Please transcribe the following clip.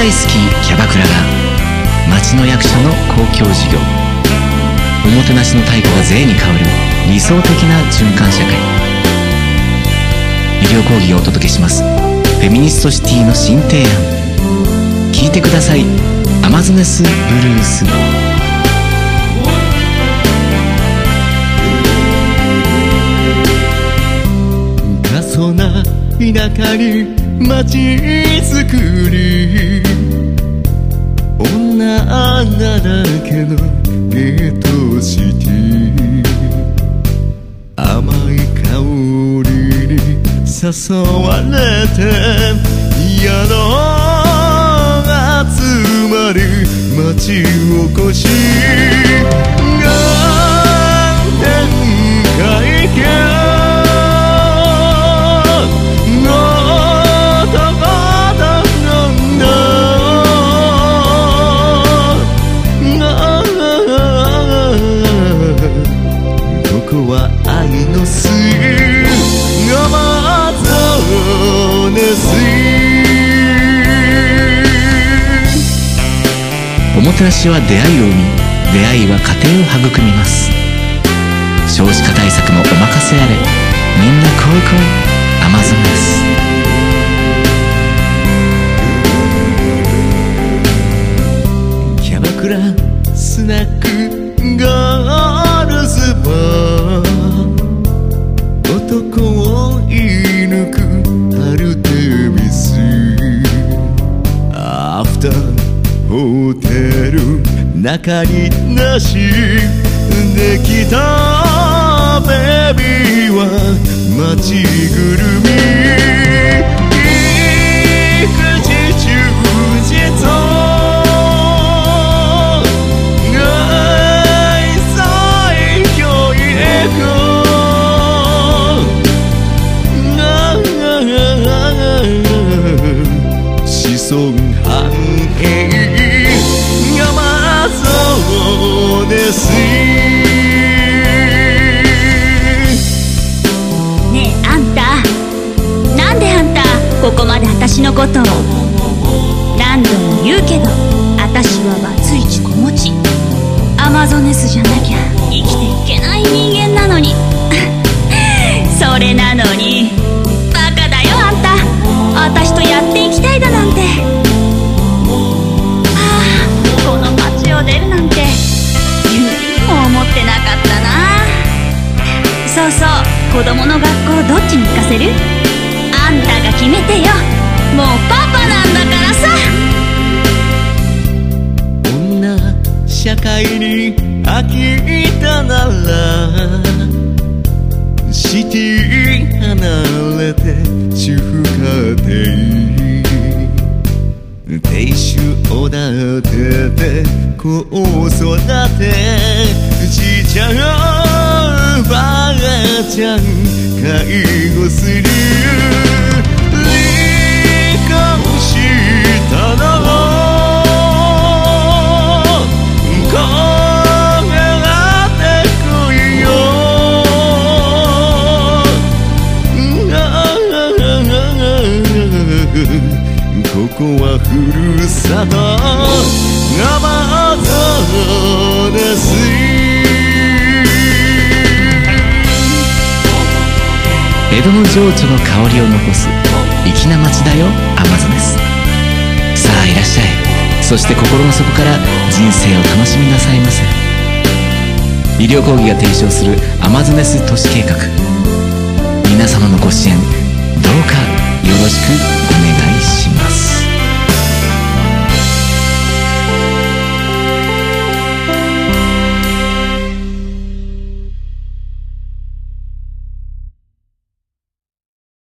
大好きキャバクラが町の役所の公共事業、おもてなしの対価が税に変わる理想的な循環社会。医療講義をお届けします。フェミニストシティの新提案、聞いてください。アマゾネスブルース。 過疎な田舎に街づくり、女だらけのゲートシティ、甘い香りに誘われて宿集まる町おこしが展開系愛の水アマゾネス。 おもてなしは出会いを生み、出会いは家庭を育みます。少子化対策もお任せあれ。みんな来い来い、アマゾネス。 キャバクラスナックガールズバー、男を射抜くアルテミス、アフターホテル中になしできたベビーは街ぐるみ、育児充実子孫繁栄アマゾネス。 ねえあんた、なんであんたここまで私のことを。何度も言うけど私はバツイチ子持ち、アマゾネスじゃなきゃ生きていけない人間なのにそれなのにバカだよあんた、私とやっていきたいだなんて。この街を出るなんて夢にも思ってなかったな。そうそう、子供の学校どっちに行かせる？あんたが決めてよ、もうパパなんだからさ。 女社会に飽きたならシティ離れて主婦家庭、亭主を立てて子を育て、じいちゃんばあちゃん介護する。離婚したのここはふるさとアマゾネス。 江戸の情緒の香りを残す粋な街だよ、アマゾネス。さあいらっしゃい。そして心の底から人生を楽しみなさいませ。医療講義が提唱するアマゾネス都市計画、皆様のご支援